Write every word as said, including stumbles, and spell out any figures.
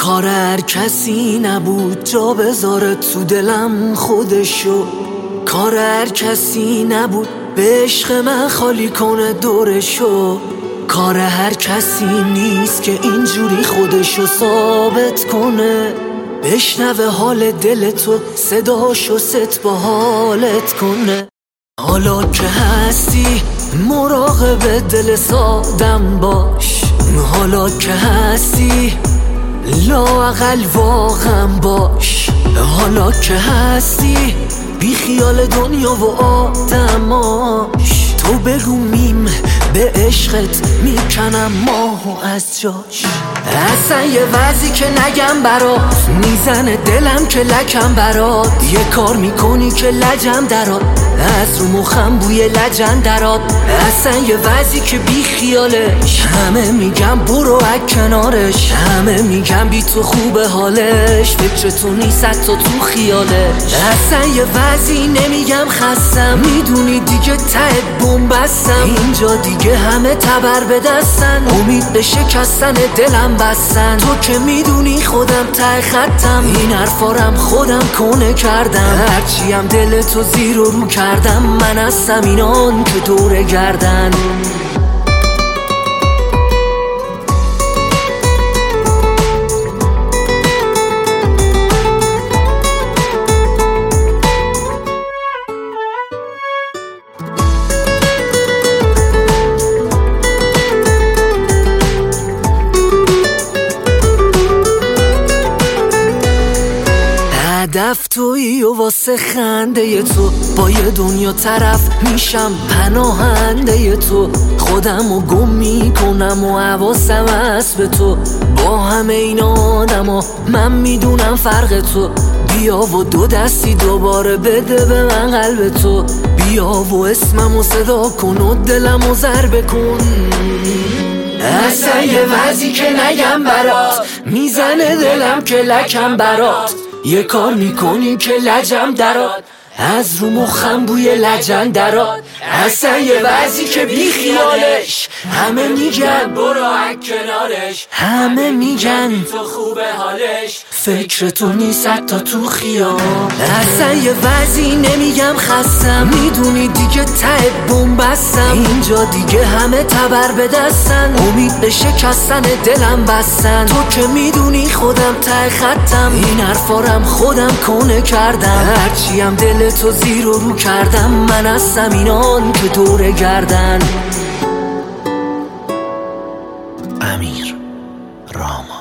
کار هر کسی نبود جا بذاره تو دلم خودشو، کار هر کسی نبود به عشق من خالی کنه دورشو، کار هر کسی نیست که اینجوری خودشو ثابت کنه، بشنوه حال دل تو صداشو ست با حالت کنه. حالا که هستی مراقب دل سادم باش، حالا که هستی لااقل واقعا باش، حالا که هستی بی خیال دنیا و آدماش. تو بگو میم به عشقت میکنم ماهو از جاش. اصلا یه وضعی که نگم برات میزنه دلم که لکم برات، یه کار میکنی که لجم درات، از رو مخم بوی لجن درات. اصلا یه وضعی که بی خیالش، همه میگم برو از کنارش، همه میگم بی تو خوبه حالش، فکر تو نیست تو تو خیالش. اصلا یه وضعی نمیگم خستم، میدونی دیگه ته بومبستم، اینجا دیگه همه تبر به دستن، امید به شکستن دلم بستن. تو که میدونی خودم ته خطم، این حرفارم خودم کنه کردم، هرچیم دل تو زیر و رو کردم، من هستم اینان که دوره گردن. هدف تویی و واسه خنده تو با یه دنیا طرف میشم پناهنده تو، خودم رو گم میکنم و حواسم هست به تو، با همه این آدم ها من میدونم فرق تو. بیا و دو دستی دوباره بده به من قلب تو، بیا و اسمم و صدا کن و دلم و ضربه کن. اصلا یه وضعی که نگم برات میزنه دلم که لکم برات، یه کار میکنی که لجم درات، از رو مخم بوی لجن درات. اصلا یه وضعی که بی خیالش، همه میگن برو از کنارش، همه میگن تو خوبه حالش، فکر تو نیست تا تو خیال. اصلا یه وضعی نمیگم خستم، میدونی دیگه ته بومبستم، اینجا دیگه همه تبر به دستن، امید به شکستن دلم بستن. تو که میدونی خودم ته خطم، این حرفارم خودم کنه کردم، هرچیم دل تو زیر و رو کردم، من هستم اینان که دوره گردن. امیر راما.